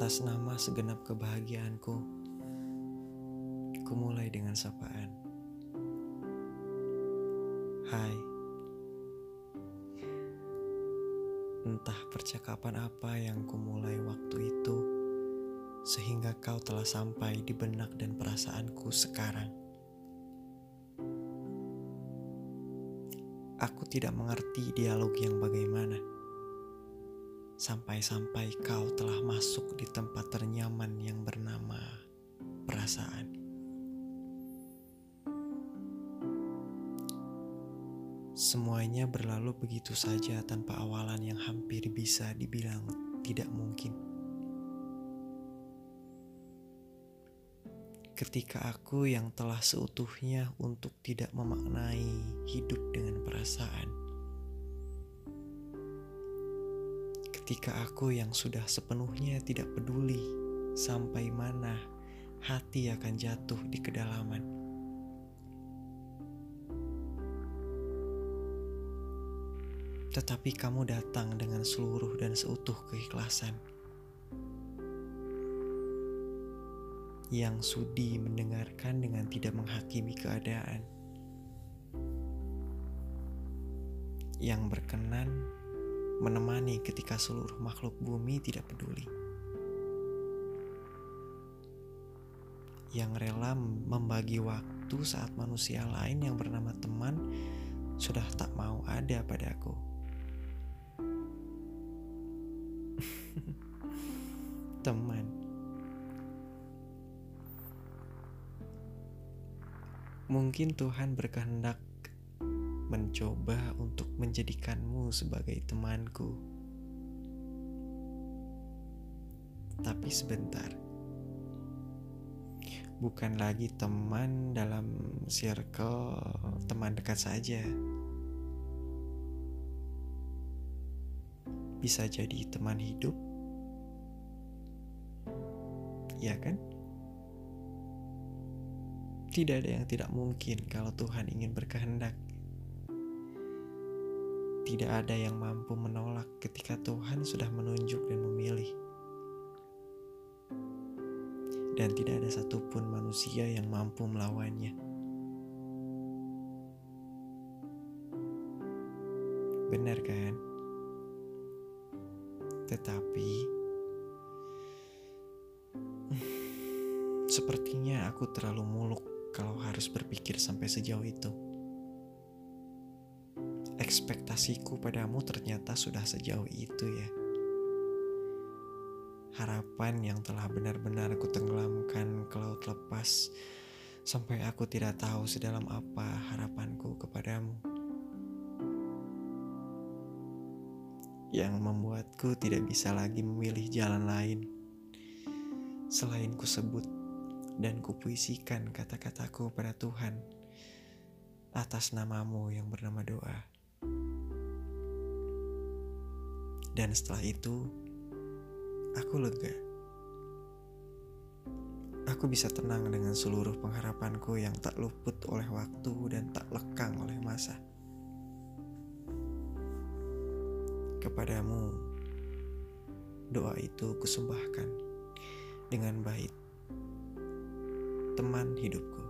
Atas nama segenap kebahagiaanku, kumulai dengan sapaan. Hai, entah percakapan apa yang kumulai waktu itu, sehingga kau telah sampai di benak dan perasaanku sekarang. Aku tidak mengerti dialog yang bagaimana. Sampai-sampai kau telah masuk di tempat ternyaman yang bernama perasaan. Semuanya berlalu begitu saja tanpa awalan yang hampir bisa dibilang tidak mungkin. Ketika aku yang telah seutuhnya untuk tidak memaknai hidup dengan perasaan. Ketika aku yang sudah sepenuhnya tidak peduli sampai mana hati akan jatuh di kedalaman. Tetapi kamu datang dengan seluruh dan seutuh keikhlasan. Yang sudi mendengarkan dengan tidak menghakimi keadaan. Yang berkenan menemani ketika seluruh makhluk bumi tidak peduli. Yang rela membagi waktu saat manusia lain yang bernama teman sudah tak mau ada padaku. Teman. Mungkin Tuhan berkehendak mencoba untuk menjadikanmu sebagai temanku. Tapi sebentar. Bukan lagi teman dalam circle teman dekat saja. Bisa jadi teman hidup. Ya kan? Tidak ada yang tidak mungkin kalau Tuhan ingin berkehendak. Tidak ada yang mampu menolak ketika Tuhan sudah menunjuk dan memilih. Dan tidak ada satupun manusia yang mampu melawannya. Benar kan? Tetapi sepertinya aku terlalu muluk kalau harus berpikir sampai sejauh itu. Ekspektasiku padamu ternyata sudah sejauh itu ya. Harapan yang telah benar-benar aku tenggelamkan ke laut lepas sampai aku tidak tahu sedalam apa harapanku kepadamu. Yang membuatku tidak bisa lagi memilih jalan lain selain kusebut dan kupuisikan kata-kataku pada Tuhan atas namamu yang bernama doa. Dan setelah itu, aku lega. Aku bisa tenang dengan seluruh pengharapanku yang tak luput oleh waktu dan tak lekang oleh masa. Kepadamu, doa itu kusembahkan dengan bait teman hidupku.